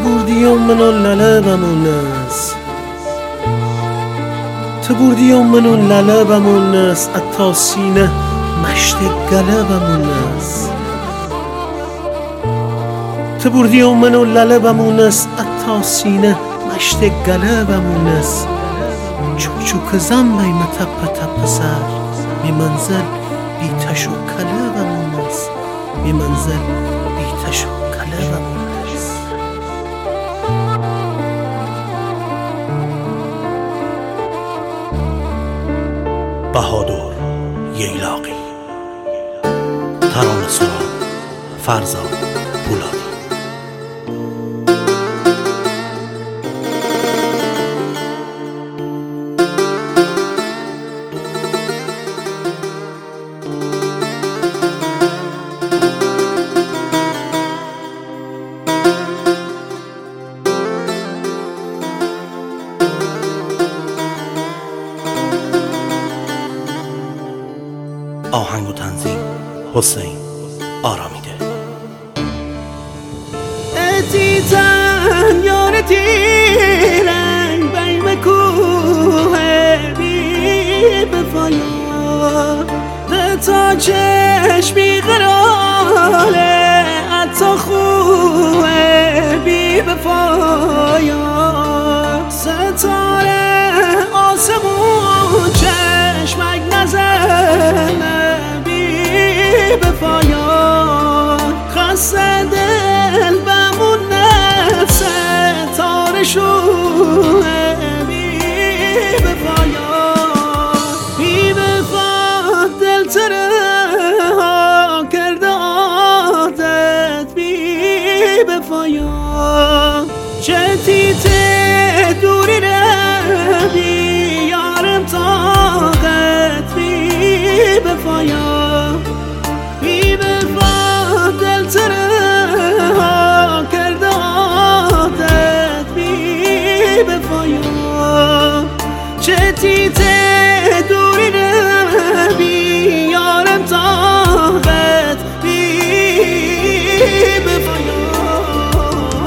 بردی و منو للبمونس تو بردی و منو للبمونس اتا سینه مشت گلبمونس تو بردی و منو للبمونس اتا سینه مشت گلبمونس چوک چوک زن بیم تپ تپ سر بی منزل بی تش و کلبمونس بی منزل بی تش و کلبمونس بهادر ییلاقی ترانه سرا فرزاد پولادی آهنگ و تنظیم حسین آرامیده. اتیتن یارتی رنگ بیم کوه بی بفایا تا چشمی قراله اتا خوه بی بفایا ستاره آسمون چشمک نزنه بفایا خسته دل بمون نفس تارشونه بی بفایا بی بفا دل تره ها کرده عادت بی بفایا چه تیته دوری نبی یارم طاقت بی بفایا کرده عادت بی بفایا چه تیته دوری نبی